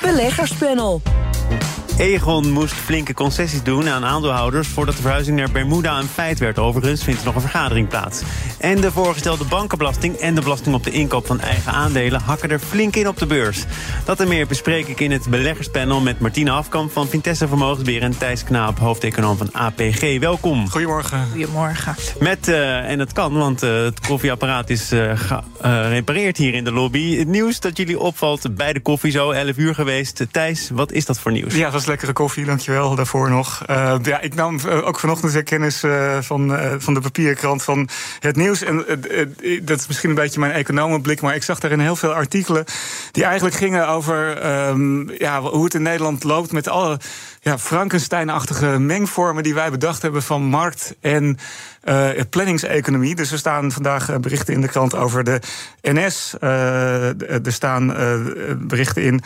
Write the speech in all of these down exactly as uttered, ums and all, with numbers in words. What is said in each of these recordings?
Beleggerspanel. Aegon moest flinke concessies doen aan aandeelhouders voordat de verhuizing naar Bermuda een feit werd. Overigens vindt er nog een vergadering plaats. En de voorgestelde bankenbelasting en de belasting op de inkoop van eigen aandelen hakken er flink in op de beurs. Dat en meer bespreek ik in het beleggerspanel met Martine Hafkamp van Vintessa Vermogensbeheer en Thijs Knaap, hoofdeconoom van A P G. Welkom. Goedemorgen. Goedemorgen. Met, uh, en dat kan, want uh, het koffieapparaat is uh, gerepareerd hier in de lobby. Het nieuws dat jullie opvalt bij de koffie, zo elf uur geweest. Thijs, wat is dat voor nieuws? Ja, dat was lekkere koffie, dankjewel daarvoor nog. Uh, ja, ik nam uh, ook vanochtend weer kennis uh, van, uh, van de papierkrant van het nieuws. En uh, uh, dat is misschien een beetje mijn economenblik, maar ik zag daarin heel veel artikelen die eigenlijk gingen over um, ja, hoe het in Nederland loopt met alle ja, Frankenstein-achtige mengvormen die wij bedacht hebben van markt en uh, planningseconomie. Dus er staan vandaag berichten in de krant over de N S. Uh, er staan uh, berichten in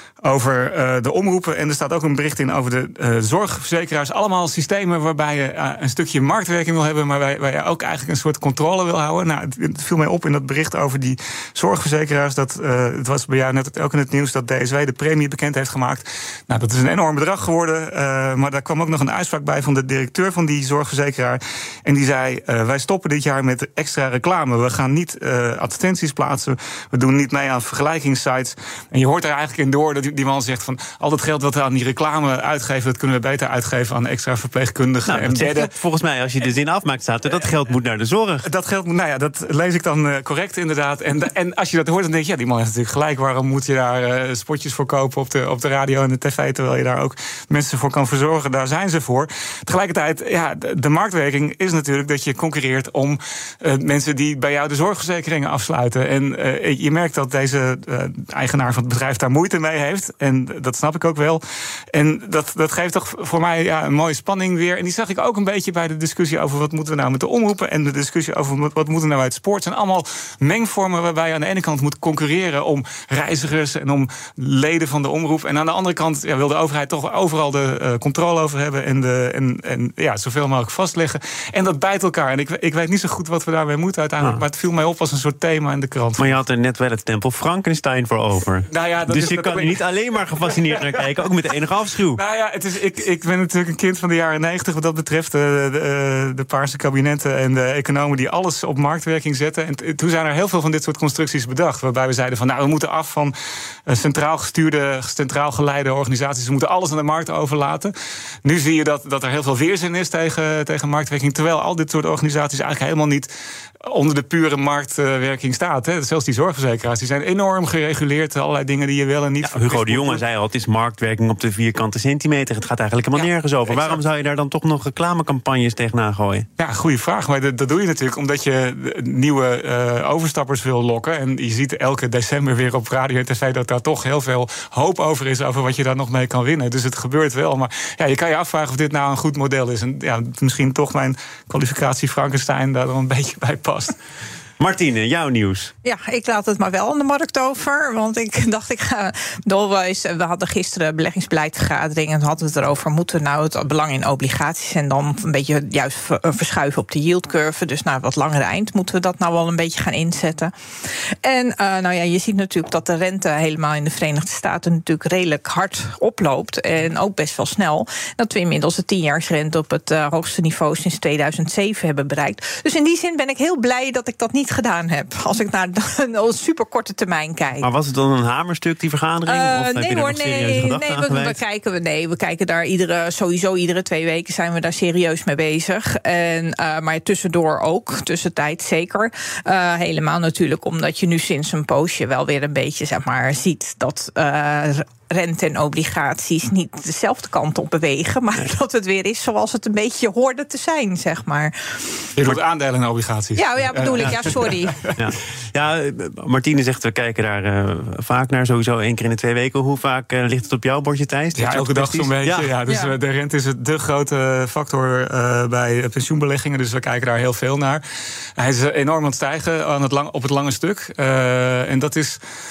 over uh, de omroepen. En er staat ook een bericht in over de uh, zorgverzekeraars. Allemaal systemen waarbij je uh, een stukje marktwerking wil hebben, maar waar, waar je ook eigenlijk een soort controle wil houden. Nou, het, het viel mij op in dat bericht over die zorgverzekeraars. Dat, uh, het was bij jou net ook in het nieuws dat D S W de premie bekend heeft gemaakt. Nou, dat is een enorm bedrag geworden. Uh, maar daar kwam ook nog een uitspraak bij van de directeur van die zorgverzekeraar. En die zei, uh, wij stoppen dit jaar met extra reclame. We gaan niet uh, advertenties plaatsen. We doen niet mee aan vergelijkingssites. En je hoort er eigenlijk in door dat die man zegt van al dat geld wat we aan die reclame uitgeven, dat kunnen we beter uitgeven aan extra verpleegkundigen nou, en bedden. Volgens mij, als je de zin afmaakt, staat er dat geld moet naar de zorg. Dat geld moet, nou ja, dat lees ik dan uh, correct inderdaad. En, en als je dat hoort, dan denk je, ja, die man heeft natuurlijk gelijk. Waarom moet je daar uh, spotjes voor kopen op de, op de radio en de tv, terwijl je daar ook mensen voor kan verzorgen? Daar zijn ze voor. Tegelijkertijd, ja, de, de marktwerking is natuurlijk dat je concurreert om uh, mensen die bij jou de zorgverzekeringen afsluiten. En uh, je merkt dat deze uh, eigenaar van het bedrijf daar moeite mee heeft. En dat snap ik ook wel. En dat, dat geeft toch voor mij ja, een mooie spanning weer. En die zag ik ook een beetje bij de discussie over wat moeten we nou met de omroepen en de discussie over wat, wat moeten we nou uit sport. Het zijn allemaal mengvormen waarbij je aan de ene kant moet concurreren om reizigers en om leden van de omroep. En aan de andere kant ja, wil de overheid toch overal de uh, controle over hebben en, de, en, en ja, zoveel mogelijk vastleggen. En dat bijt elkaar. En ik, ik weet niet zo goed wat we daarmee moeten uiteindelijk. Ah. Maar het viel mij op als een soort thema in de krant. Maar je had er net wel het tempel Frankenstein voor over. Nou ja, dat dus is, je dat kan er niet alleen maar gefascineerd naar kijken, ook met de enige afschuw. Nou ja, het is, ik, ik ben natuurlijk een kind van de jaren negentig wat dat betreft. De, de, de paarse kabinetten en de economen die alles op marktwerking zetten. En toen zijn er heel veel van dit soort constructies bedacht. Waarbij we zeiden van, nou, we moeten af van centraal gestuurde, centraal geleide organisaties. We moeten alles aan de markt overlaten. Nu zie je dat, dat er heel veel weerzin is tegen, tegen marktwerking. Terwijl al dit soort organisaties eigenlijk helemaal niet onder de pure marktwerking staat. Hè. Zelfs die zorgverzekeraars, die zijn enorm gereguleerd. Allerlei dingen die je wel en niet... Ja, Hugo de Jonge zei al, het is marktwerking op de vierkante centimeter. Het gaat eigenlijk helemaal ja, nergens over. Exact. Waarom zou je daar dan toch nog reclamecampagnes tegenaan gooien? Ja, goede vraag. Maar dat, dat doe je natuurlijk omdat je nieuwe uh, overstappers wil lokken. En je ziet elke december weer op radio en tv dat daar toch heel veel hoop over is, over wat je daar nog mee kan winnen. Dus het gebeurt wel. Maar ja, je kan je afvragen of dit nou een goed model is. En ja, misschien toch mijn kwalificatie Frankenstein daar een beetje bij past. Martine, jouw nieuws. Ja, ik laat het maar wel aan de markt over. Want ik dacht, ik ga dolwijs. We hadden gisteren beleggingsbeleidvergadering en hadden we het erover, moeten we nou het belang in obligaties en dan een beetje juist verschuiven op de yieldcurve. Dus naar wat langere eind moeten we dat nou wel een beetje gaan inzetten. En uh, nou ja, je ziet natuurlijk dat de rente helemaal in de Verenigde Staten natuurlijk redelijk hard oploopt. En ook best wel snel. Dat we inmiddels de tienjaarsrente op het uh, hoogste niveau sinds tweeduizend zeven hebben bereikt. Dus in die zin ben ik heel blij dat ik dat niet gedaan heb, als ik naar een superkorte termijn kijk. Maar was het dan een hamerstuk, die vergadering? Uh, of heb nee je hoor, nog nee, nee we, we, kijken, nee, we kijken daar iedere, sowieso iedere twee weken zijn we daar serieus mee bezig. En, uh, maar tussendoor ook, tussentijd zeker. Uh, helemaal natuurlijk, omdat je nu sinds een poosje wel weer een beetje, zeg maar, ziet dat Uh, rente en obligaties niet dezelfde kant op bewegen, maar nee. dat het weer is zoals het een beetje hoorde te zijn, zeg maar. Je doet aandelen en obligaties. Ja, ja bedoel ik, ja, sorry. Ja, ja Martine zegt, we kijken daar uh, vaak naar, sowieso één keer in de twee weken. Hoe vaak uh, ligt het op jouw bordje, Thijs? Ja, elke dag zo'n beetje. Ja. Ja, dus ja. De rente is de grote factor uh, bij pensioenbeleggingen, dus we kijken daar heel veel naar. Hij is enorm aan het stijgen aan het lang, op het lange stuk. Uh, en dat is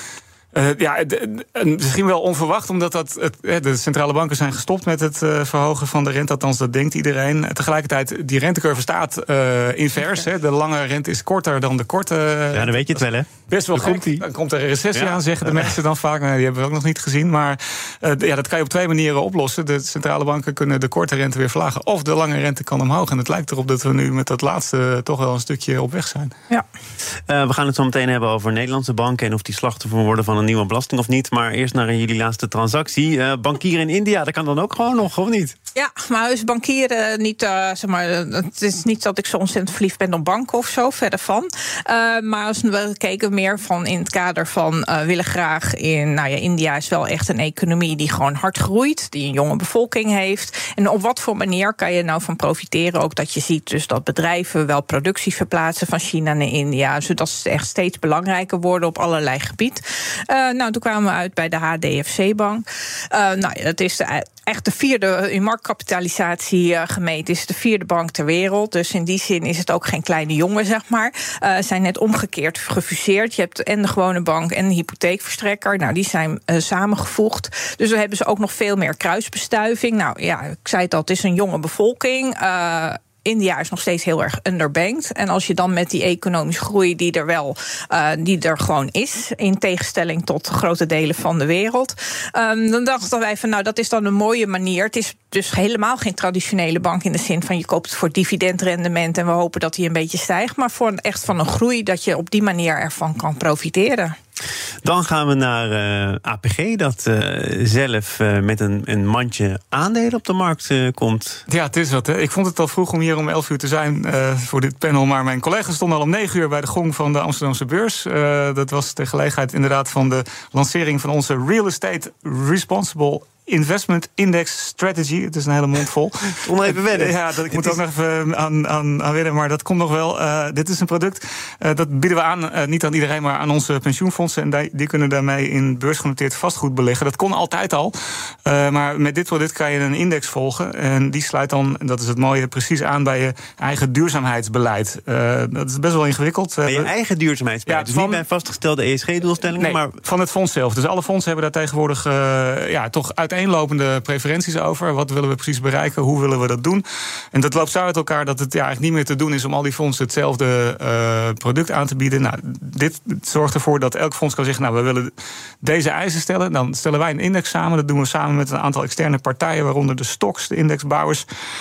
Uh, ja, de, de, misschien wel onverwacht, omdat dat het, de centrale banken zijn gestopt met het uh, verhogen van de rente. Althans, dat denkt iedereen. Tegelijkertijd, die rentecurve staat uh, invers. Hè. De lange rente is korter dan de korte. Uh, ja, dan weet je het wel, hè? Best wel gek. Dan komt er een recessie ja. aan, zeggen de mensen dan vaak. Nou, die hebben we ook nog niet gezien. Maar uh, ja, dat kan je op twee manieren oplossen. De centrale banken kunnen de korte rente weer verlagen. Of de lange rente kan omhoog. En het lijkt erop dat we nu met dat laatste toch wel een stukje op weg zijn. Ja. Uh, we gaan het zo meteen hebben over Nederlandse banken en of die slachtoffer worden van een nieuwe belasting of niet. Maar eerst naar jullie laatste transactie. Uh, bankier in India, dat kan dan ook gewoon nog, of niet? Ja, maar is bankieren niet, uh, zeg maar, het is niet dat ik zo ontzettend verliefd ben op banken of zo, verder van. Uh, maar als we kijken meer van in het kader van uh, willen graag in, nou ja, India is wel echt een economie die gewoon hard groeit, die een jonge bevolking heeft. En op wat voor manier kan je nou van profiteren? Ook dat je ziet dus dat bedrijven wel productie verplaatsen van China naar India, zodat ze echt steeds belangrijker worden op allerlei gebieden. Uh, nou, toen kwamen we uit bij de H D F C-bank. Uh, nou ja, dat is de, echt de vierde in marktkapitalisatie uh, gemeten, is de vierde bank ter wereld. Dus in die zin is het ook geen kleine jongen, zeg maar. Uh, zijn net omgekeerd gefuseerd. Je hebt en de gewone bank en de hypotheekverstrekker. Nou, die zijn uh, samengevoegd. Dus we hebben ze ook nog veel meer kruisbestuiving. Nou ja, ik zei het al, het is een jonge bevolking. Uh, India is nog steeds heel erg underbanked. En als je dan met die economische groei die er wel, uh, die er gewoon is, in tegenstelling tot grote delen van de wereld, um, dan dachten wij van, nou, dat is dan een mooie manier. Het is dus helemaal geen traditionele bank in de zin van je koopt het voor dividendrendement en we hopen dat die een beetje stijgt, maar voor een, echt van een groei dat je op die manier ervan kan profiteren. Dan gaan we naar uh, A P G, dat uh, zelf uh, met een, een mandje aandelen op de markt uh, komt. Ja, het is wat. Hè. Ik vond het al vroeg om hier om elf uur te zijn uh, voor dit panel, maar mijn collega's stonden al om negen uur bij de gong van de Amsterdamse beurs. Uh, dat was de gelegenheid inderdaad van de lancering van onze Real Estate Responsible Investment Index Strategy. Het is een hele mond vol. Om even wennen. Ja, dat, ik moet is... ook nog even aan, aan, aan wennen, maar dat komt nog wel. Uh, dit is een product, uh, dat bieden we aan, uh, niet aan iedereen, maar aan onze pensioenfondsen. En die, die kunnen daarmee in beursgenoteerd vastgoed beleggen. Dat kon altijd al. Uh, maar met dit product kan je een index volgen. En die sluit dan, en dat is het mooie, precies aan bij je eigen duurzaamheidsbeleid. Uh, dat is best wel ingewikkeld. Bij je eigen duurzaamheidsbeleid? Ja, dus van, niet bij vastgestelde E S G-doelstellingen? Nee, maar van het fonds zelf. Dus alle fondsen hebben daar tegenwoordig uh, ja, toch uiteenlopende preferenties over. Wat willen we precies bereiken? Hoe willen we dat doen? En dat loopt zo uit elkaar dat het ja, eigenlijk niet meer te doen is om al die fondsen hetzelfde uh, product aan te bieden. Nou, dit zorgt ervoor dat elk fonds kan zeggen, nou, we willen deze eisen stellen. Dan stellen wij een index samen. Dat doen we samen met een aantal externe partijen, waaronder de stocks, de indexbouwers.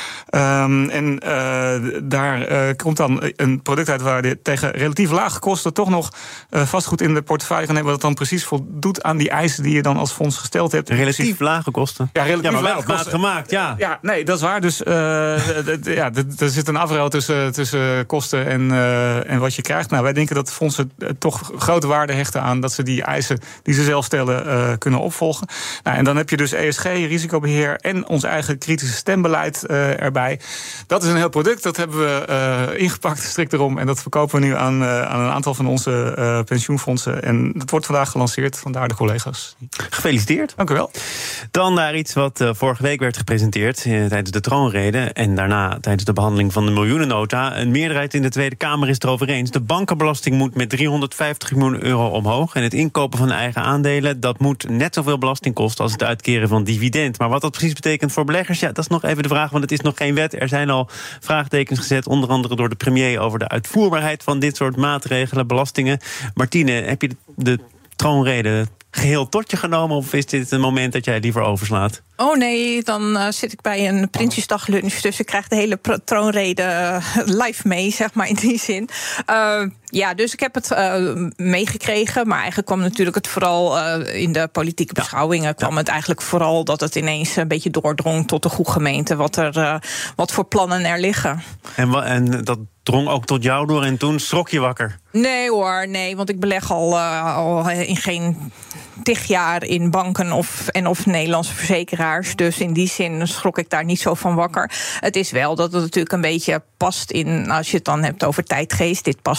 Um, en uh, daar uh, komt dan een product uit waar je tegen relatief lage kosten toch nog uh, vastgoed in de portefeuille kan hebben, dat dan precies voldoet aan die eisen die je dan als fonds gesteld hebt. Relatief precies lage kosten? Ja, relatief ja, maar wel lage op maat kosten. gemaakt, ja. Ja, nee, dat is waar. Dus uh, d- d- ja, d- er zit een afruil tussen, tussen kosten en, uh, en wat je krijgt. Nou, wij denken dat fondsen uh, toch grote waarde hechten aan dat ze die eisen die ze zelf stellen uh, kunnen opvolgen. Nou, en dan heb je dus E S G, risicobeheer en ons eigen kritische stembeleid uh, erbij. Dat is een heel product, dat hebben we uh, ingepakt, strikt erom. En dat verkopen we nu aan, uh, aan een aantal van onze uh, pensioenfondsen. En dat wordt vandaag gelanceerd, vandaar de collega's. Gefeliciteerd. Dank u wel. Dan naar iets wat uh, vorige week werd gepresenteerd uh, tijdens de troonrede. En daarna tijdens de behandeling van de miljoenennota. Een meerderheid in de Tweede Kamer is het erover eens. De bankenbelasting moet met driehonderdvijftig miljoen euro omhoog. En het inkopen van eigen aandelen, dat moet net zoveel belasting kosten als het uitkeren van dividend. Maar wat dat precies betekent voor beleggers, ja, dat is nog even de vraag, want het is nog geen wet. Er zijn al vraagtekens gezet, onder andere door de premier, over de uitvoerbaarheid van dit soort maatregelen, belastingen. Martine, heb je de, de troonrede geheel tot je genomen, of is dit een moment dat jij liever overslaat? Oh nee, dan uh, zit ik bij een Prinsjesdaglunch, dus ik krijg de hele pro- troonrede uh, live mee, zeg maar, in die zin. Uh, ja, dus ik heb het uh, meegekregen, maar eigenlijk kwam natuurlijk het vooral uh, in de politieke beschouwingen, kwam ja. het eigenlijk vooral dat het ineens een beetje doordrong tot de goede gemeente, wat, er, uh, wat voor plannen er liggen. En, wa- en dat drong ook tot jou door en toen schrok je wakker? Nee hoor, nee, want ik beleg al, uh, al in geen tig jaar in banken of, en of Nederlandse verzekeraars. Dus in die zin schrok ik daar niet zo van wakker. Het is wel dat het natuurlijk een beetje past in, als je het dan hebt over tijdgeest, dit past ook heel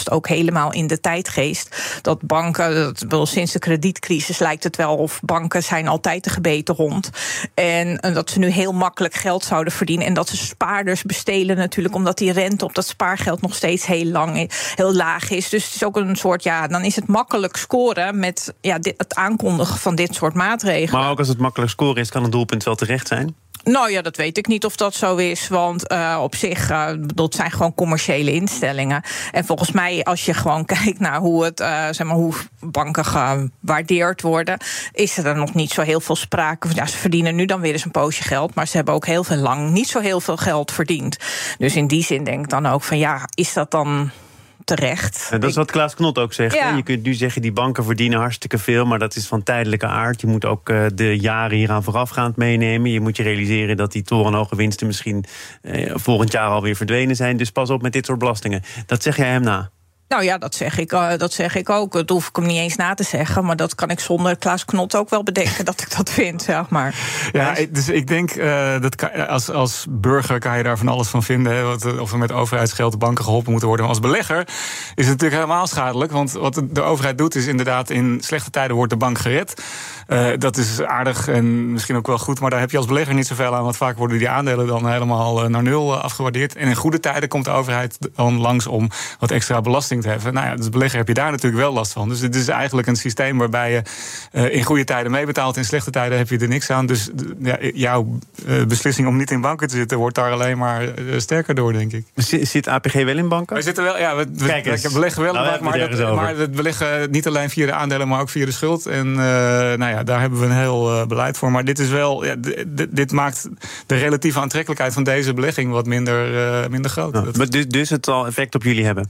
helemaal in de tijdgeest. Dat banken, dat, wel, sinds de kredietcrisis lijkt het wel of banken zijn altijd de gebeten hond. En, en dat ze nu heel makkelijk geld zouden verdienen. En dat ze spaarders bestelen natuurlijk, omdat die rente op dat spaargeld nog steeds heel lang, heel laag is. Dus het is ook een soort, ja, dan is het makkelijk scoren met ja, dit, het aankondigen van dit soort maatregelen. Maar ook als het makkelijk scoren is, kan het doelpunt wel terecht zijn? Nou ja, dat weet ik niet of dat zo is. Want uh, op zich, uh, dat zijn gewoon commerciële instellingen. En volgens mij, als je gewoon kijkt naar hoe het, uh, zeg maar, hoe banken gewaardeerd worden, is er nog niet zo heel veel sprake. Ja, ze verdienen nu dan weer eens een poosje geld, maar ze hebben ook heel veel lang niet zo heel veel geld verdiend. Dus in die zin denk ik dan ook van ja, is dat dan terecht? En dat is wat Klaas Knot ook zegt. Ja. Je kunt nu zeggen, die banken verdienen hartstikke veel, maar dat is van tijdelijke aard. Je moet ook uh, de jaren hieraan voorafgaand meenemen. Je moet je realiseren dat die torenhoge winsten misschien uh, volgend jaar alweer verdwenen zijn. Dus pas op met dit soort belastingen. Dat zeg jij hem na? Nou ja, dat zeg ik, uh, dat zeg ik ook. Dat hoef ik hem niet eens na te zeggen. Maar dat kan ik zonder Klaas Knot ook wel bedenken dat ik dat vind, zeg maar. Ja, dus ik denk, uh, dat kan, als, als burger kan je daar van alles van vinden. Hè, wat, of er met overheidsgeld de banken geholpen moeten worden. Maar als belegger is het natuurlijk helemaal schadelijk. Want wat de overheid doet is inderdaad, in slechte tijden wordt de bank gered. Uh, dat is aardig en misschien ook wel goed. Maar daar heb je als belegger niet zoveel aan. Want vaak worden die aandelen dan helemaal naar nul afgewaardeerd. En in goede tijden komt de overheid dan langs om wat extra belasting te heffen. Nou ja, als belegger heb je daar natuurlijk wel last van. Dus het is eigenlijk een systeem waarbij je uh, in goede tijden meebetaalt. In slechte tijden heb je er niks aan. Dus ja, jouw uh, beslissing om niet in banken te zitten wordt daar alleen maar uh, sterker door, denk ik. Zit A P G wel in banken? We zitten wel, ja, we, we, we beleggen wel in nou, banken, maar, dat, maar we beleggen niet alleen via de aandelen, maar ook via de schuld. En uh, nou ja, daar hebben we een heel uh, beleid voor. Maar dit is wel, ja, dit, dit maakt de relatieve aantrekkelijkheid van deze belegging wat minder, uh, minder groot. Nou, dat... Dus, dus het zal effect op jullie hebben?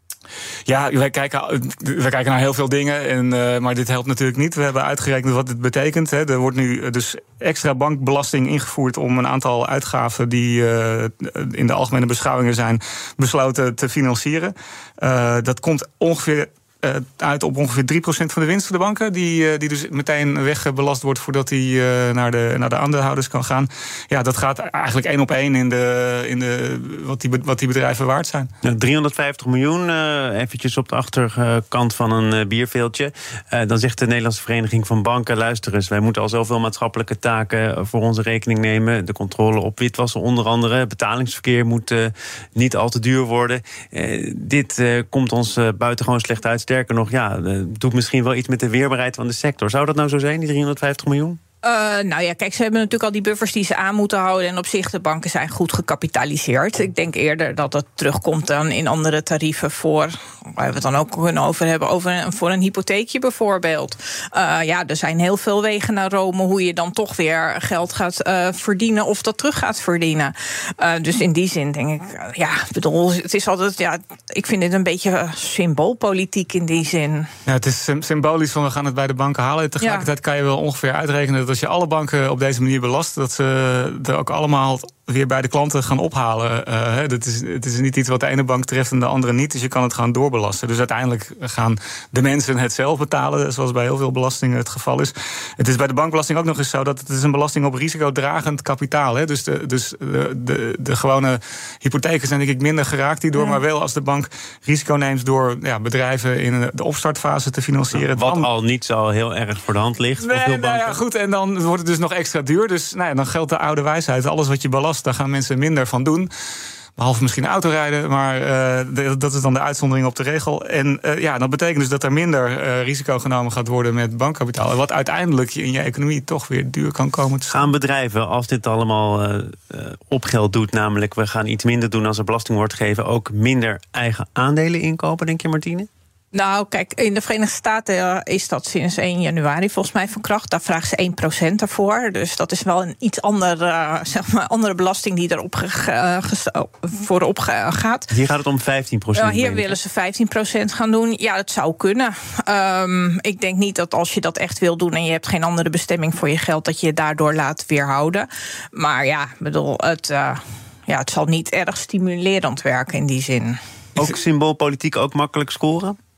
Ja, wij kijken, wij kijken naar heel veel dingen, en, uh, maar dit helpt natuurlijk niet. We hebben uitgerekend wat dit betekent. Hè. Er wordt nu dus extra bankbelasting ingevoerd om een aantal uitgaven die uh, in de algemene beschouwingen zijn besloten te financieren. Uh, dat komt ongeveer Uh, uit op ongeveer drie procent van de winst van de banken, die, uh, die dus meteen wegbelast wordt voordat die uh, naar, de, naar de aandeelhouders kan gaan. Ja, dat gaat eigenlijk één op één in, de, in de, wat, die, wat die bedrijven waard zijn. Ja, driehonderdvijftig miljoen, uh, eventjes op de achterkant van een uh, bierveeltje. Uh, dan zegt de Nederlandse Vereniging van Banken, luister eens, wij moeten al zoveel maatschappelijke taken voor onze rekening nemen. De controle op witwassen onder andere. Betalingsverkeer moet uh, niet al te duur worden. Uh, dit uh, komt ons uh, buitengewoon slecht uit. Sterker nog, ja, het doet misschien wel iets met de weerbaarheid van de sector. Zou dat nou zo zijn, die driehonderdvijftig miljoen? Uh, nou ja, kijk, ze hebben natuurlijk al die buffers die ze aan moeten houden. En op zich, de banken zijn goed gecapitaliseerd. Ik denk eerder dat het terugkomt dan in andere tarieven voor, waar we het dan ook kunnen over hebben, over een, voor een hypotheekje bijvoorbeeld. Uh, ja, er zijn heel veel wegen naar Rome hoe je dan toch weer geld gaat uh, verdienen of dat terug gaat verdienen. Uh, dus in die zin denk ik, uh, ja, bedoel, het is altijd, ja, ik vind dit een beetje symboolpolitiek in die zin. Ja, het is symbolisch van we gaan het bij de banken halen. Tegelijkertijd ja. kan je wel ongeveer uitrekenen dat als je alle banken op deze manier belast, dat ze er ook allemaal weer bij de klanten gaan ophalen. Uh, dat is, het is niet iets wat de ene bank treft en de andere niet, dus je kan het gaan doorbelasten. Dus uiteindelijk gaan de mensen het zelf betalen, zoals bij heel veel belastingen het geval is. Het is bij de bankbelasting ook nog eens zo dat het is een belasting op risicodragend kapitaal is. Dus, de, dus de, de, de gewone hypotheken zijn denk ik minder geraakt hierdoor, ja. maar wel als de bank risico neemt door ja, bedrijven in de opstartfase te financieren. Wat dan, al niet zo heel erg voor de hand ligt. Nee, voor veel nou ja, goed, en dan wordt het dus nog extra duur. Dus nou ja, dan geldt de oude wijsheid. Alles wat je belast, daar gaan mensen minder van doen. Behalve misschien autorijden, maar uh, dat is dan de uitzondering op de regel. En uh, ja, dat betekent dus dat er minder uh, risico genomen gaat worden met bankkapitaal. Wat uiteindelijk in je economie toch weer duur kan komen te staan. Gaan bedrijven, als dit allemaal uh, uh, op geld doet, namelijk we gaan iets minder doen als er belasting wordt gegeven, ook minder eigen aandelen inkopen, denk je, Martine? Nou, kijk, in de Verenigde Staten is dat sinds één januari volgens mij van kracht. Daar vragen ze één procent daarvoor. Dus dat is wel een iets andere, uh, zeg maar, andere belasting die erop ge, uh, ges, voor op gaat. Hier gaat het om vijftien procent. Uh, hier willen ze vijftien procent gaan doen. Ja, dat zou kunnen. Um, ik denk niet dat als je dat echt wil doen en je hebt geen andere bestemming voor je geld, dat je je daardoor laat weerhouden. Maar ja, bedoel, het, uh, ja, het zal niet erg stimulerend werken in die zin. Ook symboolpolitiek, ook makkelijk scoren?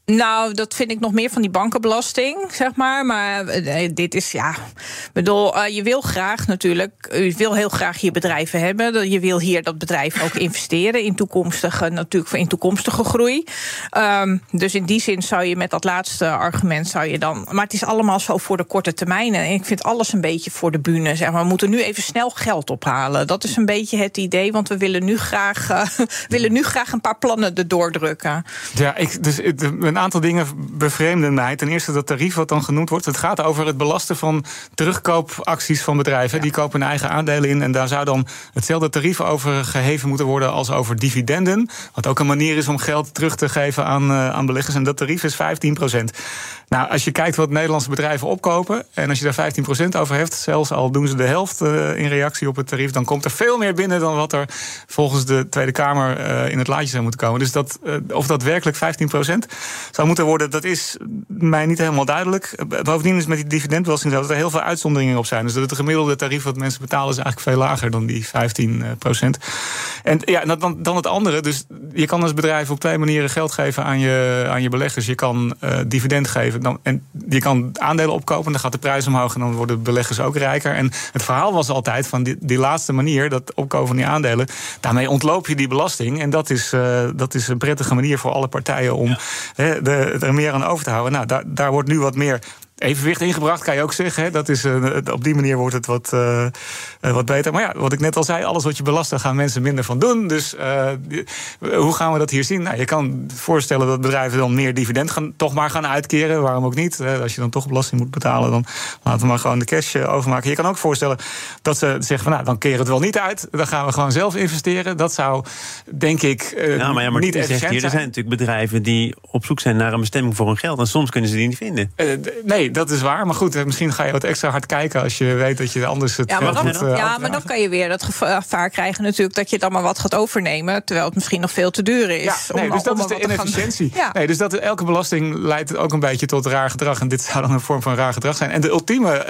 Nou, dat vind ik nog meer van die bankenbelasting, zeg maar. Maar uh, dit is, ja... bedoel, uh, je wil graag natuurlijk... je wil heel graag je bedrijven hebben. Je wil hier dat bedrijf ook investeren... in toekomstige, natuurlijk in toekomstige groei. Um, dus in die zin zou je met dat laatste argument... zou je dan... maar het is allemaal zo voor de korte termijn. En ik vind alles een beetje voor de bühne, zeg maar. We moeten nu even snel geld ophalen. Dat is een beetje het idee, want we willen nu graag... Uh, willen nu graag een paar plannen erdoor drukken. Ja, ik... dus het, een aantal dingen bevreemden mij. Ten eerste dat tarief wat dan genoemd wordt. Het gaat over het belasten van terugkoopacties van bedrijven. Ja. Die kopen hun eigen aandelen in. En daar zou dan hetzelfde tarief over geheven moeten worden als over dividenden. Wat ook een manier is om geld terug te geven aan, uh, aan beleggers. En dat tarief is vijftien procent. Nou, als je kijkt wat Nederlandse bedrijven opkopen... en als je daar vijftien procent over hebt... zelfs al doen ze de helft uh, in reactie op het tarief... dan komt er veel meer binnen dan wat er volgens de Tweede Kamer uh, in het laadje zou moeten komen. Dus dat, uh, of dat werkelijk vijftien procent zou moeten worden... dat is mij niet helemaal duidelijk. Bovendien is met die dividendbelasting... dat er heel veel uitzonderingen op zijn. Dus dat het gemiddelde tarief wat mensen betalen... is eigenlijk veel lager dan die vijftien procent. En ja, dan, dan het andere. Dus je kan als bedrijf op twee manieren geld geven aan je, aan je beleggers. Je kan uh, dividend geven... Dan, en je kan aandelen opkopen, dan gaat de prijs omhoog... en dan worden beleggers ook rijker. En het verhaal was altijd van die, die laatste manier... dat opkopen van die aandelen, daarmee ontloop je die belasting. En dat is, uh, dat is een prettige manier voor alle partijen... om ja. he, de, er meer aan over te houden. Nou, daar, daar wordt nu wat meer... evenwicht ingebracht, kan je ook zeggen. Hè? Dat is, uh, op die manier wordt het wat, uh, uh, wat beter. Maar ja, wat ik net al zei, alles wat je belast, daar gaan mensen minder van doen. Dus uh, die, hoe gaan we dat hier zien? Nou, je kan voorstellen dat bedrijven dan meer dividend gaan, toch maar gaan uitkeren. Waarom ook niet? Hè? Als je dan toch belasting moet betalen, dan laten we maar gewoon de cash uh, overmaken. Je kan ook voorstellen dat ze zeggen van, nou, dan keren het wel niet uit. Dan gaan we gewoon zelf investeren. Dat zou, denk ik, uh, ja, maar ja, maar niet efficiënt zegt hier, zijn. Er zijn natuurlijk bedrijven die op zoek zijn naar een bestemming voor hun geld. En soms kunnen ze die niet vinden. Uh, d- nee, dat is waar. Maar goed, misschien ga je wat extra hard kijken als je weet dat je anders het ja, maar geld dan, moet uh, ja, maar dan kan je weer het gevaar krijgen natuurlijk dat je dan maar wat gaat overnemen, terwijl het misschien nog veel te duur is. Ja, nee, om, dus dat om is de inefficiëntie. Gaan, ja. Nee, dus dat, elke belasting leidt ook een beetje tot raar gedrag. En dit zou dan een vorm van raar gedrag zijn. En de ultieme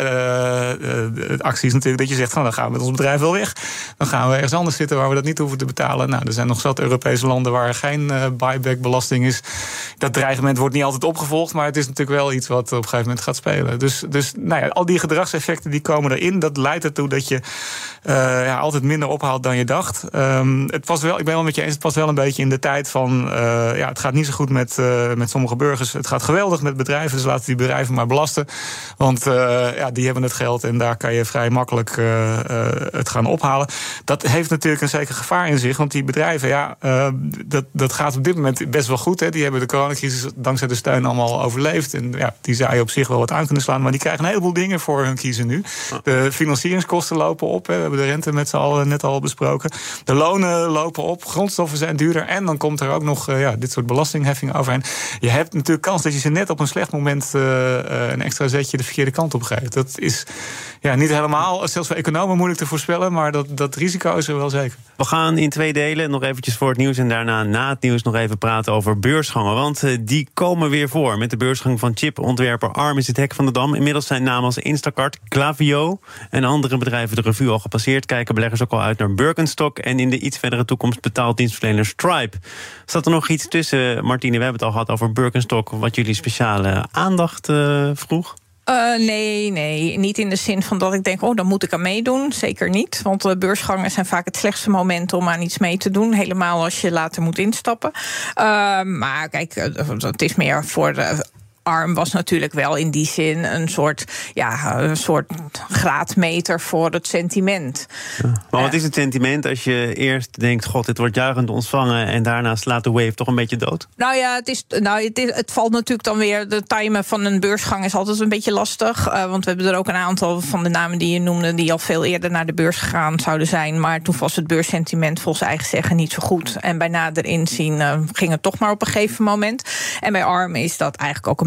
uh, uh, actie is natuurlijk dat je zegt van, dan gaan we met ons bedrijf wel weg. Dan gaan we ergens anders zitten waar we dat niet hoeven te betalen. Nou, er zijn nog zat Europese landen waar er geen uh, buyback-belasting is. Dat dreigement wordt niet altijd opgevolgd, maar het is natuurlijk wel iets wat op een gegeven moment gaat spelen. Dus, dus nou ja, al die gedragseffecten die komen erin. Dat leidt ertoe dat je uh, ja, altijd minder ophaalt dan je dacht. Um, het past wel, ik ben wel met je eens, het past wel een beetje in de tijd van, uh, ja, het gaat niet zo goed met, uh, met sommige burgers. Het gaat geweldig met bedrijven, dus laten die bedrijven maar belasten. Want uh, ja, die hebben het geld en daar kan je vrij makkelijk uh, uh, het gaan ophalen. Dat heeft natuurlijk een zeker gevaar in zich, want die bedrijven, ja, uh, dat, dat gaat op dit moment best wel goed. Hè. Die hebben de coronacrisis dankzij de steun allemaal overleefd. En ja, die zou je op zich wel wat aan kunnen slaan, maar die krijgen een heleboel dingen voor hun kiezen nu. De financieringskosten lopen op. Hè. We hebben de rente met z'n allen net al besproken. De lonen lopen op. Grondstoffen zijn duurder. En dan komt er ook nog uh, ja, dit soort belastingheffingen overheen. Je hebt natuurlijk kans dat je ze net op een slecht moment uh, uh, een extra zetje de verkeerde kant op geeft. Dat is ja, niet helemaal, zelfs voor economen moeilijk te voorspellen, maar dat, dat risico is er wel zeker. We gaan in twee delen nog eventjes voor het nieuws en daarna na het nieuws nog even praten over beursgangen. Want uh, die komen weer voor. Met de beursgang van chipontwerper Arm is het hek van de dam. Inmiddels zijn namen als Instacart, Klaviyo en andere bedrijven de revue al gepasseerd. Kijken beleggers ook al uit naar Birkenstock en in de iets verdere toekomst betaalt dienstverlener Stripe. Staat er nog iets tussen, Martine? We hebben het al gehad over Birkenstock, wat jullie speciale aandacht uh, vroeg. Uh, nee, nee, niet in de zin van dat ik denk, oh, dan moet ik aan meedoen. Zeker niet, want de beursgangen zijn vaak het slechtste moment om aan iets mee te doen. Helemaal als je later moet instappen. Uh, maar kijk, het is meer voor de Arm was natuurlijk wel in die zin een soort, ja, een soort graadmeter voor het sentiment. Ja. Maar wat is het sentiment als je eerst denkt, god, dit wordt juichend ontvangen en daarna slaat de wave toch een beetje dood? Nou ja, het, is, nou, het, is, het valt natuurlijk dan weer, de timen van een beursgang is altijd een beetje lastig. Uh, want we hebben er ook een aantal van de namen die je noemde die al veel eerder naar de beurs gegaan zouden zijn. Maar toen was het beurssentiment volgens eigen zeggen niet zo goed. En bij nader inzien uh, ging het toch maar op een gegeven moment. En bij Arm is dat eigenlijk ook een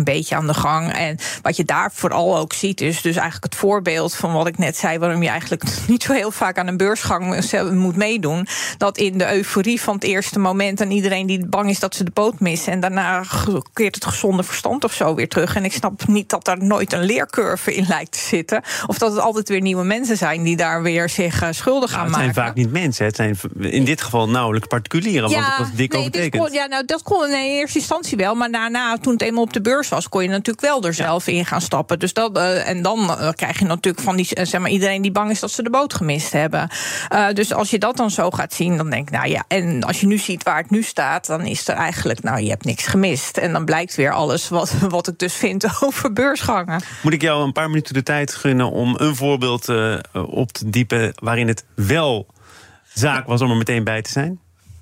beetje aan de gang. En wat je daar vooral ook ziet, is dus eigenlijk het voorbeeld van wat ik net zei, waarom je eigenlijk niet zo heel vaak aan een beursgang moet meedoen. Dat in de euforie van het eerste moment en iedereen die bang is dat ze de boot missen en daarna keert het gezonde verstand of zo weer terug. En ik snap niet dat daar nooit een leercurve in lijkt te zitten. Of dat het altijd weer nieuwe mensen zijn die daar weer zich uh, schuldig nou, aan maken. maken. Het zijn vaak niet mensen. Het zijn in dit geval nauwelijks particulieren. Ja, want het was dik nee, overtekend. kon, ja, nou, dat kon in eerste instantie wel. Maar daarna, toen het eenmaal op de beurs was, kon je natuurlijk wel er zelf ja. in gaan stappen. Dus dat, uh, en dan uh, krijg je natuurlijk van die, uh, zeg maar, iedereen die bang is dat ze de boot gemist hebben. Uh, dus als je dat dan zo gaat zien, dan denk ik, nou ja, en als je nu ziet waar het nu staat, dan is er eigenlijk, nou, je hebt niks gemist. En dan blijkt weer alles wat, wat ik dus vind over beursgangen. Moet ik jou een paar minuten de tijd gunnen om een voorbeeld uh, op te diepen waarin het wel zaak was om er meteen bij te zijn?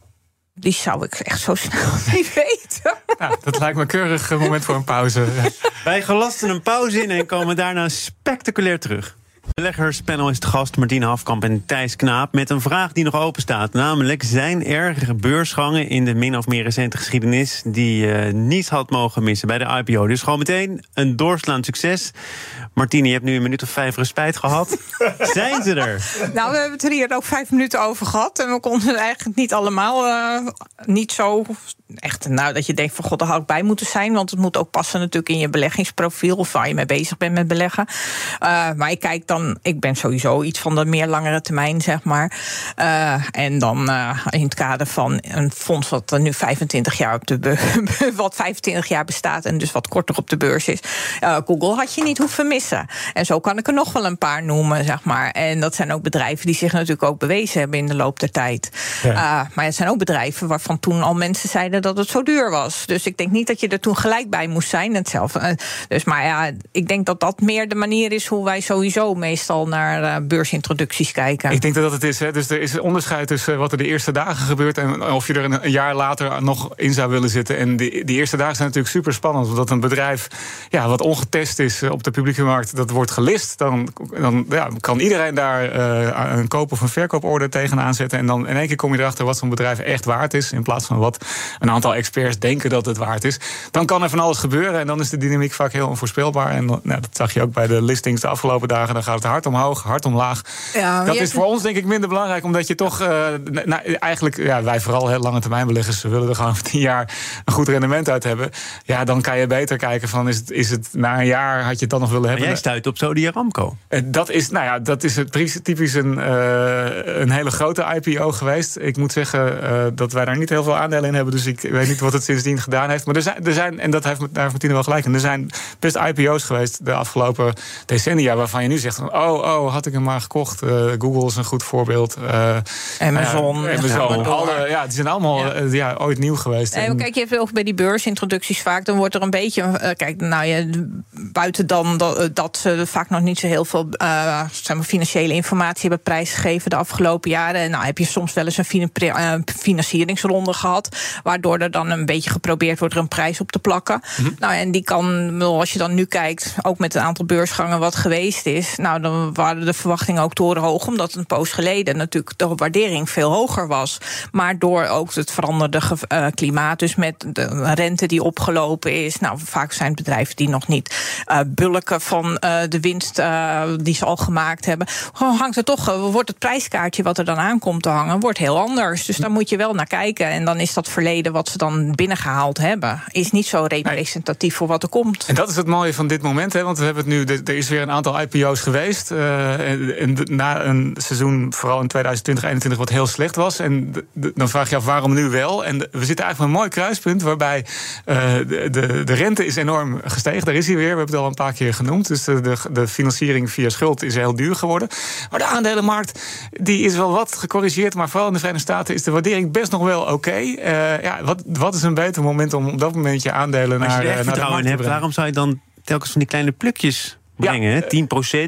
Die zou ik echt zo snel niet weten. Nou, dat lijkt me een keurig moment voor een pauze. Wij gelasten een pauze in en komen daarna spectaculair terug. Beleggerspanel is te gast Martine Hafkamp en Thijs Knaap met een vraag die nog open staat. Namelijk, zijn er beursgangen in de min of meer recente geschiedenis die je niet had mogen missen bij de I P O? Dus gewoon meteen een doorslaand succes. Martine, je hebt nu een minuut of vijf respijt gehad. Zijn ze er? Nou, we hebben het er hier ook vijf minuten over gehad. En we konden het eigenlijk niet allemaal uh, niet zo echt, nou, dat je denkt van god, daar had ik bij moeten zijn. Want het moet ook passen natuurlijk in je beleggingsprofiel of waar je mee bezig bent met beleggen. Uh, maar ik kijk dan, ik ben sowieso iets van de meer langere termijn, zeg maar. Uh, en dan uh, in het kader van een fonds wat er nu vijfentwintig jaar op de be- wat vijfentwintig jaar bestaat en dus wat korter op de beurs is. Uh, Google had je niet hoeven missen. En zo kan ik er nog wel een paar noemen, zeg maar. En dat zijn ook bedrijven die zich natuurlijk ook bewezen hebben in de loop der tijd. Ja. Uh, maar het zijn ook bedrijven waarvan toen al mensen zeiden dat het zo duur was. Dus ik denk niet dat je er toen gelijk bij moest zijn. Hetzelfde. Uh, dus maar ja, ik denk dat dat meer de manier is hoe wij sowieso meestal naar uh, beursintroducties kijken. Ik denk dat dat het is. Hè. Dus er is een onderscheid tussen wat er de eerste dagen gebeurt en of je er een, een jaar later nog in zou willen zitten. En die, die eerste dagen zijn natuurlijk super spannend, omdat een bedrijf ja, wat ongetest is op de publieke markt, dat wordt gelist. Dan, dan ja, kan iedereen daar uh, een koop- of een verkooporder tegenaan zetten. En dan in één keer kom je erachter wat zo'n bedrijf echt waard is, in plaats van wat een aantal experts denken dat het waard is. Dan kan er van alles gebeuren en dan is de dynamiek vaak heel onvoorspelbaar. En nou, dat zag je ook bij de listings de afgelopen dagen. Dan gaat het hard omhoog, hard omlaag. Ja, dat is voor ons denk ik minder belangrijk, omdat je toch uh, nou, eigenlijk, ja, wij vooral heel lange termijn beleggers, we willen er gewoon tien jaar een goed rendement uit hebben. Ja, dan kan je beter kijken van is het, is het na een jaar had je het dan nog willen hebben. Maar jij stuit op Saudi Aramco. Uh, dat is, nou ja, dat is typisch een, uh, een hele grote I P O geweest. Ik moet zeggen uh, dat wij daar niet heel veel aandelen in hebben, dus ik weet niet wat het sindsdien gedaan heeft. Maar er zijn, er zijn en dat heeft, daar heeft Martine wel gelijk in, er zijn best I P O's geweest de afgelopen decennia waarvan je nu zegt van, oh, oh, had ik hem maar gekocht. Uh, Google is een goed voorbeeld. Uh, Amazon. Uh, Amazon. Alle, ja, die zijn allemaal ja. Uh, ja, ooit nieuw geweest. Nee, kijk, je hebt ook bij die beursintroducties vaak, dan wordt er een beetje, uh, kijk, nou ja, buiten dan dat, dat ze vaak nog niet zo heel veel uh, zeg maar, financiële informatie hebben prijsgegeven de afgelopen jaren. En nou heb je soms wel eens een fin- uh, financieringsronde gehad, waardoor er dan een beetje geprobeerd wordt er een prijs op te plakken. Mm-hmm. Nou, en die kan, als je dan nu kijkt, ook met een aantal beursgangen wat geweest is, nou, dan waren de verwachtingen ook torenhoog, omdat een poos geleden natuurlijk de waardering veel hoger was. Maar door ook het veranderde uh, klimaat, dus met de rente die opgelopen is, nou, vaak zijn het bedrijven die nog niet uh, bulken van uh, de winst uh, die ze al gemaakt hebben. Gewoon hangt er toch, uh, wordt het prijskaartje wat er dan aankomt te hangen, wordt heel anders. Dus daar moet je wel naar kijken. En dan is dat verleden wat ze dan binnengehaald hebben, is niet zo representatief nee. voor wat er komt. En dat is het mooie van dit moment, hè, want we hebben het nu, er is weer een aantal I P O's geweest. Uh, en, en na een seizoen, vooral in tweeduizend twintig, eenentwintig, wat heel slecht was. En de, de, dan vraag je af waarom nu wel. En de, we zitten eigenlijk een mooi kruispunt waarbij uh, de, de, de rente is enorm gestegen. Daar is hij weer, we hebben het al een paar keer genoemd. Dus de, de, de financiering via schuld is heel duur geworden. Maar de aandelenmarkt die is wel wat gecorrigeerd, maar vooral in de Verenigde Staten is de waardering best nog wel oké. Okay. Uh, ja, wat, wat is een beter moment om op dat moment je aandelen naar, Als je er naar vertrouwen de markt in hebt, te waarom zou je dan telkens van die kleine plukjes brengen? Ja, tien procent?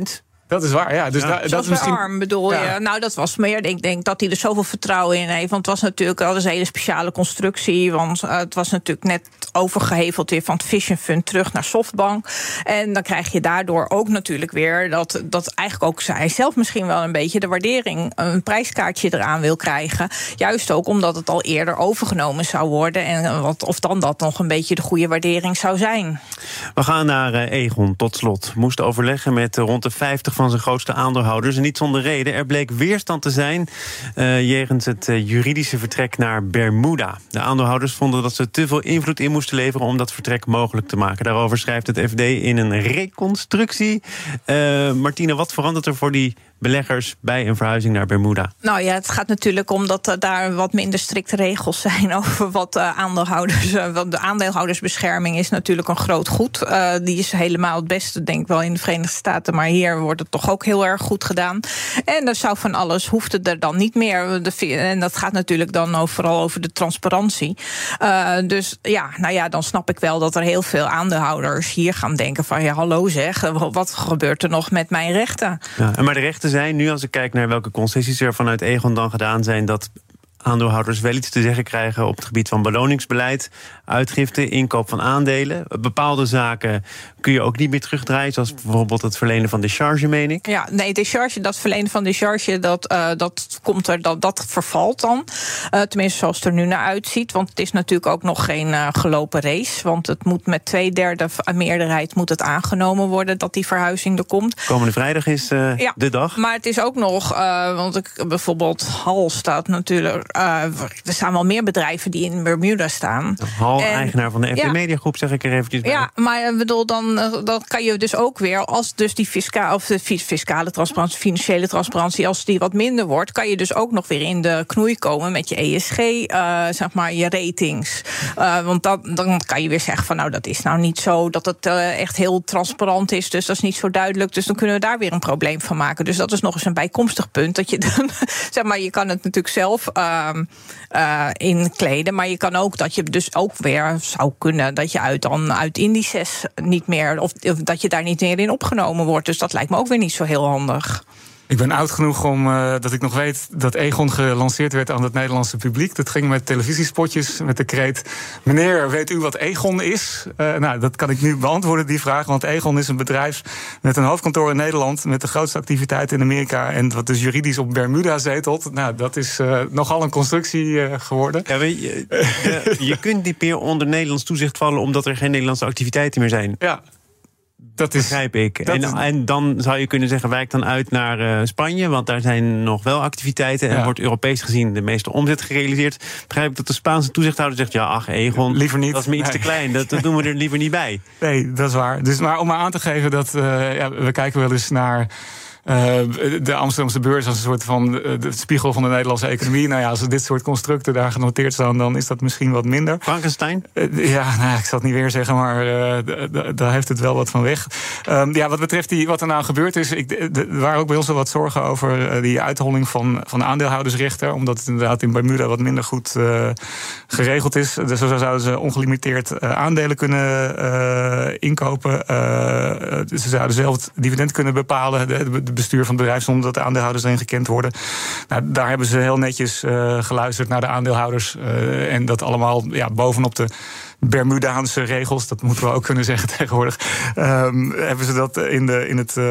Dat is waar, ja. Dus ja. da, dat Zoals is misschien... bij Arm, bedoel ja. je? Nou, dat was meer, ik denk dat hij er zoveel vertrouwen in heeft. Want het was natuurlijk al een hele speciale constructie. Want uh, het was natuurlijk net overgeheveld weer van het Vision Fund terug naar Softbank. En dan krijg je daardoor ook natuurlijk weer dat, dat eigenlijk ook hij zelf misschien wel een beetje de waardering, een prijskaartje eraan wil krijgen. Juist ook omdat het al eerder overgenomen zou worden. En wat, of dan dat nog een beetje de goede waardering zou zijn. We gaan naar uh, Egon, tot slot. Moest overleggen met uh, rond de vijftig van zijn grootste aandeelhouders. En niet zonder reden. Er bleek weerstand te zijn uh, jegens het uh, juridische vertrek naar Bermuda. De aandeelhouders vonden dat ze te veel invloed in moesten leveren om dat vertrek mogelijk te maken. Daarover schrijft het F D in een reconstructie. Uh, Martine, wat verandert er voor die beleggers bij een verhuizing naar Bermuda? Nou ja, het gaat natuurlijk om dat er daar wat minder strikte regels zijn over wat uh, aandeelhouders. Uh, want de aandeelhoudersbescherming is natuurlijk een groot goed. Uh, die is helemaal het beste, denk ik wel, in de Verenigde Staten. Maar hier wordt het toch ook heel erg goed gedaan. En er zou van alles, hoeft het er dan niet meer. De, en dat gaat natuurlijk dan over, vooral over de transparantie. Uh, dus ja, nou ja, dan snap ik wel dat er heel veel aandeelhouders hier gaan denken van ja, hallo zeg, wat gebeurt er nog met mijn rechten? Ja, maar de rechten zijn nu, als ik kijk naar welke concessies er vanuit Egon dan gedaan zijn, dat aandeelhouders wel iets te zeggen krijgen op het gebied van beloningsbeleid, uitgifte, inkoop van aandelen. Bepaalde zaken kun je ook niet meer terugdraaien, zoals bijvoorbeeld het verlenen van decharge, meen ik. Ja, nee, decharge, dat verlenen van decharge, dat, uh, dat komt er, dat, dat vervalt dan. Uh, tenminste, zoals het er nu naar uitziet. Want het is natuurlijk ook nog geen uh, gelopen race. Want het moet met twee derde meerderheid moet het aangenomen worden dat die verhuizing er komt. Komende vrijdag is uh, ja, de dag. Maar het is ook nog, uh, want ik, bijvoorbeeld Hal staat natuurlijk. Uh, er staan wel meer bedrijven die in Bermuda staan. Hal, en, eigenaar van de F D ja, Media Groep, zeg ik er eventjes bij. Ja, maar ik bedoel, dan, dan kan je dus ook weer, als dus die fisca- of de fiscale transparantie, financiële transparantie, als die wat minder wordt, kan je dus ook nog weer in de knoei komen met je E S G, uh, zeg maar, je ratings. Uh, want dat, dan kan je weer zeggen van, nou, dat is nou niet zo dat het uh, echt heel transparant is, dus dat is niet zo duidelijk, dus dan kunnen we daar weer een probleem van maken. Dus dat is nog eens een bijkomstig punt, dat je dan, zeg maar, je kan het natuurlijk zelf uh, uh, inkleden, maar je kan ook dat je dus ook weer zou kunnen dat je uit dan uit indices niet meer, of, of dat je daar niet meer in opgenomen wordt. Dus dat lijkt me ook weer niet zo heel handig. Ik ben oud genoeg om uh, dat ik nog weet dat Egon gelanceerd werd aan het Nederlandse publiek. Dat ging met televisiespotjes met de kreet: meneer, weet u wat Egon is? Uh, nou, dat kan ik nu beantwoorden, die vraag. Want Egon is een bedrijf met een hoofdkantoor in Nederland, met de grootste activiteit in Amerika en wat dus juridisch op Bermuda zetelt. Nou, dat is uh, nogal een constructie uh, geworden. Ja, weet je, je, je kunt niet meer onder Nederlands toezicht vallen omdat er geen Nederlandse activiteiten meer zijn. Ja. Dat is, begrijp ik. Dat en, is, en dan zou je kunnen zeggen, wijk dan uit naar uh, Spanje, want daar zijn nog wel activiteiten en ja. wordt Europees gezien de meeste omzet gerealiseerd. Begrijp ik dat de Spaanse toezichthouder zegt, ja, ach, Egon, liever niet. Dat is me iets nee. te klein, dat, dat doen we er liever niet bij. Nee, dat is waar. Dus, maar om maar aan te geven dat uh, ja, we kijken wel eens naar Uh, de Amsterdamse beurs als een soort van de, de spiegel van de Nederlandse economie. Nou ja, als er dit soort constructen daar genoteerd staan, dan is dat misschien wat minder. Frankenstein? Uh, ja, nou, ik zal het niet weer zeggen, maar uh, d- d- daar heeft het wel wat van weg. Um, ja, wat betreft die, wat er nou gebeurd is, ik, d- d- er waren ook bij ons wel wat zorgen over uh, die uitholling van, van aandeelhoudersrechten, omdat het inderdaad in Bermuda wat minder goed uh, geregeld is. Dus zo zouden ze ongelimiteerd uh, aandelen kunnen uh, inkopen. Uh, ze zouden zelf het dividend kunnen bepalen, de, de bestuur van het bedrijf, zonder dat de aandeelhouders erin gekend worden. Nou, daar hebben ze heel netjes uh, geluisterd naar de aandeelhouders. Uh, en dat allemaal ja, bovenop de Bermudaanse regels, dat moeten we ook kunnen zeggen tegenwoordig, um, hebben ze dat in, de, in, het, uh,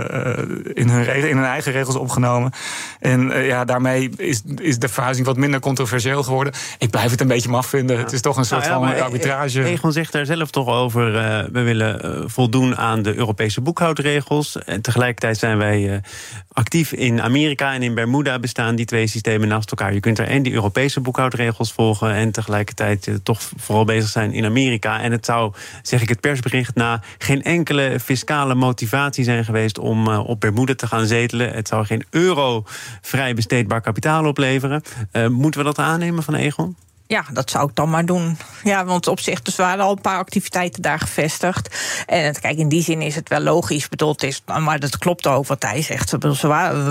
in, hun regel, in hun eigen regels opgenomen. En uh, ja, daarmee is, is de verhuizing wat minder controversieel geworden. Ik blijf het een beetje maf vinden. Ja. Het is toch een soort nou ja, van arbitrage. Egon zegt daar zelf toch over, uh, we willen uh, voldoen aan de Europese boekhoudregels. En tegelijkertijd zijn wij uh, actief in Amerika en in Bermuda, bestaan die twee systemen naast elkaar. Je kunt er en die Europese boekhoudregels volgen en tegelijkertijd uh, toch vooral bezig zijn in Amerika. En het zou, zeg ik het persbericht na, geen enkele fiscale motivatie zijn geweest om uh, op Bermuda te gaan zetelen. Het zou geen euro vrij besteedbaar kapitaal opleveren. Uh, moeten we dat aannemen van Egon? Ja, dat zou ik dan maar doen. Ja, want op zich, dus waren al een paar activiteiten daar gevestigd. En het, kijk, in die zin is het wel logisch. Bedoeld is, maar dat klopt ook wat hij zegt. Ze waren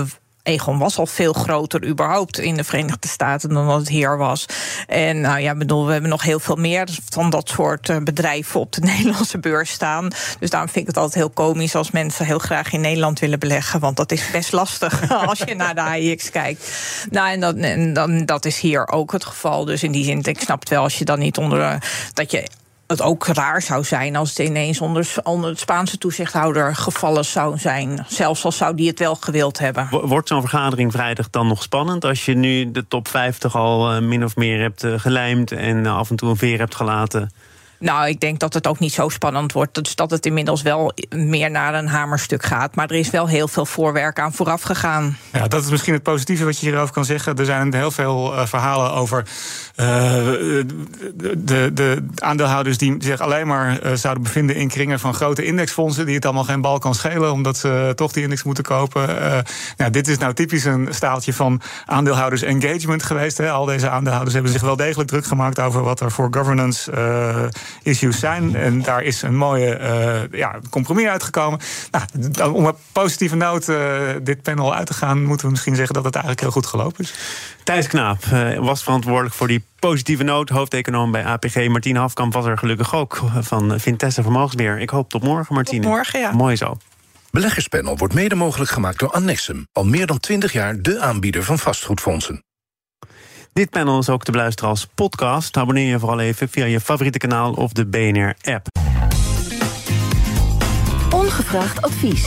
Egon was al veel groter überhaupt in de Verenigde Staten dan dat het hier was. En nou ja, bedoel, we hebben nog heel veel meer van dat soort bedrijven op de Nederlandse beurs staan. Dus daarom vind ik het altijd heel komisch als mensen heel graag in Nederland willen beleggen, want dat is best lastig als je naar de A I X kijkt. Nou, en dat, en dan, dat is hier ook het geval. Dus in die zin, ik snap het wel als je dan niet onder dat je het ook raar zou zijn als het ineens onder, onder het Spaanse toezichthouder gevallen zou zijn. Zelfs al zou die het wel gewild hebben. Wordt zo'n vergadering vrijdag dan nog spannend als je nu de top vijftig al uh, min of meer hebt uh, gelijmd en uh, af en toe een veer hebt gelaten? Nou, ik denk dat het ook niet zo spannend wordt. Dus dat het inmiddels wel meer naar een hamerstuk gaat. Maar er is wel heel veel voorwerk aan vooraf gegaan. Ja, dat is misschien het positieve wat je hierover kan zeggen. Er zijn heel veel uh, verhalen over uh, de, de, de aandeelhouders die zich alleen maar uh, zouden bevinden in kringen van grote indexfondsen, die het allemaal geen bal kan schelen, omdat ze uh, toch die index moeten kopen. Uh, nou, dit is nou typisch een staaltje van aandeelhouders engagement geweest. Hè. Al deze aandeelhouders hebben zich wel degelijk druk gemaakt over wat er voor governance uh, issues zijn. En daar is een mooie uh, ja, compromis uitgekomen. Nou, om op positieve noot uh, dit panel uit te gaan, moeten we misschien zeggen dat het eigenlijk heel goed gelopen is. Thijs Knaap uh, was verantwoordelijk voor die positieve noot. Hoofdeconoom bij A P G. Martine Hafkamp was er gelukkig ook van Vintessa Vermogensbeheer. Ik hoop tot morgen, Martine. Tot morgen, ja. Mooi zo. Beleggerspanel wordt mede mogelijk gemaakt door Annexum. Al meer dan twintig jaar de aanbieder van vastgoedfondsen. Dit panel is ook te beluisteren als podcast. Abonneer je vooral even via je favoriete kanaal of de B N R-app. Ongevraagd advies.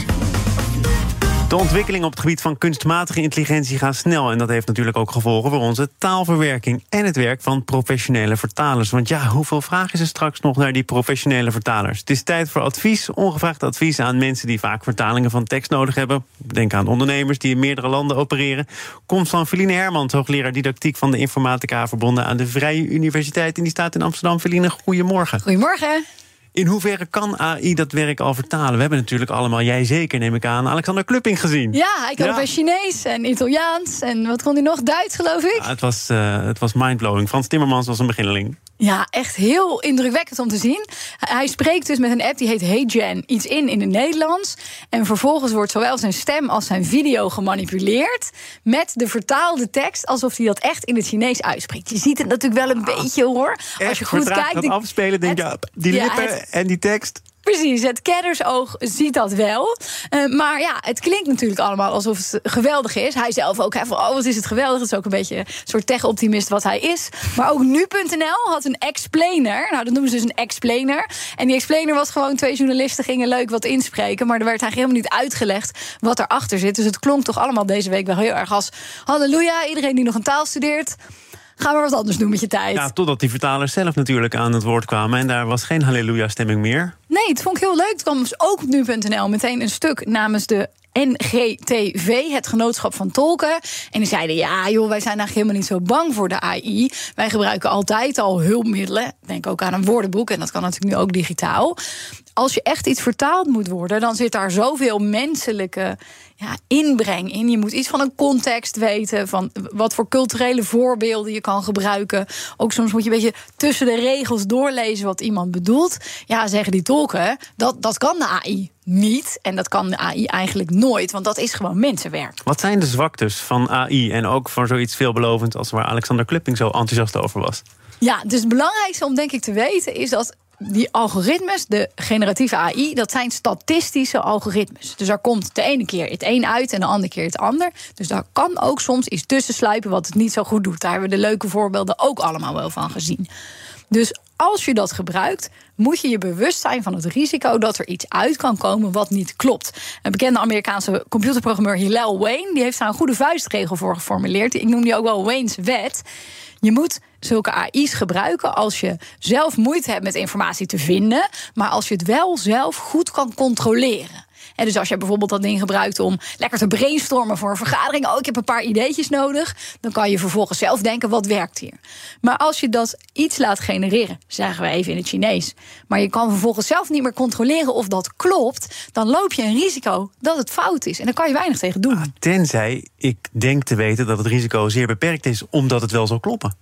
De ontwikkelingen op het gebied van kunstmatige intelligentie gaan snel. En dat heeft natuurlijk ook gevolgen voor onze taalverwerking en het werk van professionele vertalers. Want ja, hoeveel vraag is er straks nog naar die professionele vertalers? Het is tijd voor advies, ongevraagd advies aan mensen die vaak vertalingen van tekst nodig hebben. Denk aan ondernemers die in meerdere landen opereren. Komt van Feline Hermans, hoogleraar didactiek van de informatica, verbonden aan de Vrije Universiteit. En die staat in Amsterdam. Feline, goedemorgen. Goedemorgen. In hoeverre kan A I dat werk al vertalen? We hebben natuurlijk allemaal, jij zeker neem ik aan, Alexander Klupping gezien. Ja, hij kan ja. ook bij Chinees en Italiaans en wat kon hij nog? Duits, geloof ik? Ja, het was, uh, het was mindblowing. Frans Timmermans was een beginneling. Ja, echt heel indrukwekkend om te zien. Hij spreekt dus met een app die heet HeyGen iets in in het Nederlands. En vervolgens wordt zowel zijn stem als zijn video gemanipuleerd met de vertaalde tekst, alsof hij dat echt in het Chinees uitspreekt. Je ziet het natuurlijk wel een ah, beetje, hoor. Als je goed kijkt, gaat afspelen, denk je, die ja, lippen het, en die tekst. Precies, het kennersoog ziet dat wel. Uh, maar ja, het klinkt natuurlijk allemaal alsof het geweldig is. Hij zelf ook, hij van, oh, wat is het geweldig. Het is ook een beetje een soort tech-optimist wat hij is. Maar ook nu punt n l had een explainer. Nou, dat noemen ze dus een explainer. En die explainer was gewoon twee journalisten gingen leuk wat inspreken. Maar er werd eigenlijk helemaal niet uitgelegd wat erachter zit. Dus het klonk toch allemaal deze week wel heel erg als halleluja, iedereen die nog een taal studeert, ga maar wat anders doen met je tijd. Ja, totdat die vertalers zelf natuurlijk aan het woord kwamen. En daar was geen halleluja-stemming meer. Nee, het vond ik heel leuk. Het kwam dus ook op nu punt n l meteen een stuk namens de N G T V, het Genootschap van Tolken. En die zeiden, ja joh, wij zijn eigenlijk helemaal niet zo bang voor de A I. Wij gebruiken altijd al hulpmiddelen. Denk ook aan een woordenboek, en dat kan natuurlijk nu ook digitaal. Als je echt iets vertaald moet worden, dan zit daar zoveel menselijke ja, inbreng in. Je moet iets van een context weten, van wat voor culturele voorbeelden je kan gebruiken. Ook soms moet je een beetje tussen de regels doorlezen wat iemand bedoelt. Ja, zeggen die tolken, dat, dat kan de A I niet. En dat kan de A I eigenlijk nooit, want dat is gewoon mensenwerk. Wat zijn de zwaktes van A I en ook van zoiets veelbelovend als waar Alexander Klupping zo enthousiast over was? Ja, dus het belangrijkste om denk ik te weten is dat die algoritmes, de generatieve A I, dat zijn statistische algoritmes. Dus daar komt de ene keer het een uit en de andere keer het ander. Dus daar kan ook soms iets tussen sluipen wat het niet zo goed doet. Daar hebben we de leuke voorbeelden ook allemaal wel van gezien. Dus als je dat gebruikt, moet je je bewust zijn van het risico dat er iets uit kan komen wat niet klopt. Een bekende Amerikaanse computerprogrammeur Hillel Wayne, die heeft daar een goede vuistregel voor geformuleerd. Ik noem die ook wel Wayne's wet. Je moet zulke A I's gebruiken als je zelf moeite hebt met informatie te vinden, maar als je het wel zelf goed kan controleren. En dus als je bijvoorbeeld dat ding gebruikt om lekker te brainstormen voor een vergadering, oh, ik heb een paar ideetjes nodig, dan kan je vervolgens zelf denken, wat werkt hier? Maar als je dat iets laat genereren, zeggen we even in het Chinees, maar je kan vervolgens zelf niet meer controleren of dat klopt, dan loop je een risico dat het fout is. En daar kan je weinig tegen doen. Ah, tenzij ik denk te weten dat het risico zeer beperkt is, omdat het wel zal kloppen.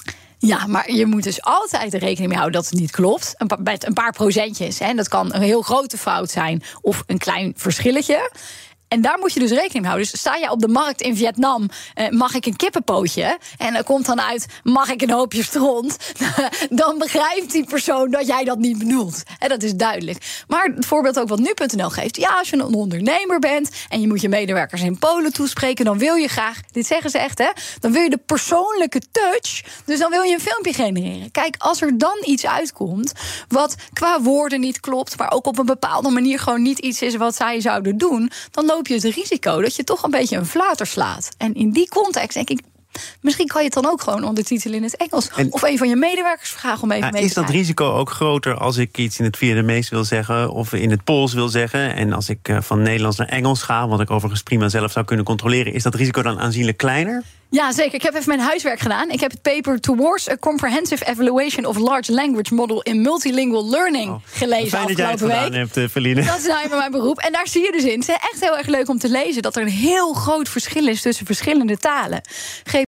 Ja, maar je moet dus altijd er rekening mee houden dat het niet klopt. Een paar, een paar procentjes. Hè. Dat kan een heel grote fout zijn of een klein verschilletje. En daar moet je dus rekening mee houden. Dus sta je op de markt in Vietnam, uh, mag ik een kippenpootje? En er komt dan uit, mag ik een hoopje stront? Dan begrijpt die persoon dat jij dat niet bedoelt. En dat is duidelijk. Maar het voorbeeld ook wat nu punt n l geeft. Ja, als je een ondernemer bent en je moet je medewerkers in Polen toespreken, dan wil je graag, dit zeggen ze echt, hè, dan wil je de persoonlijke touch. Dus dan wil je een filmpje genereren. Kijk, als er dan iets uitkomt wat qua woorden niet klopt, maar ook op een bepaalde manier gewoon niet iets is wat zij zouden doen, dan loop je het risico dat je toch een beetje een fluiter slaat. En in die context denk ik, misschien kan je het dan ook gewoon ondertitelen in het Engels. En of een van je medewerkers vragen om even ja, mee te Is dat kijken. risico ook groter als ik iets in het Vietnamees wil zeggen of in het Pools wil zeggen? En als ik van Nederlands naar Engels ga, wat ik overigens prima zelf zou kunnen controleren, is dat risico dan aanzienlijk kleiner? Ja, zeker. Ik heb even mijn huiswerk gedaan. Ik heb het paper Towards a Comprehensive Evaluation of Large Language Model in Multilingual Learning oh, gelezen fijn afgelopen dat jij het week. gedaan hebt, Feline. Dat is nou even mijn beroep. En daar zie je dus in. Het is echt heel erg leuk om te lezen dat er een heel groot verschil is tussen verschillende talen. Geef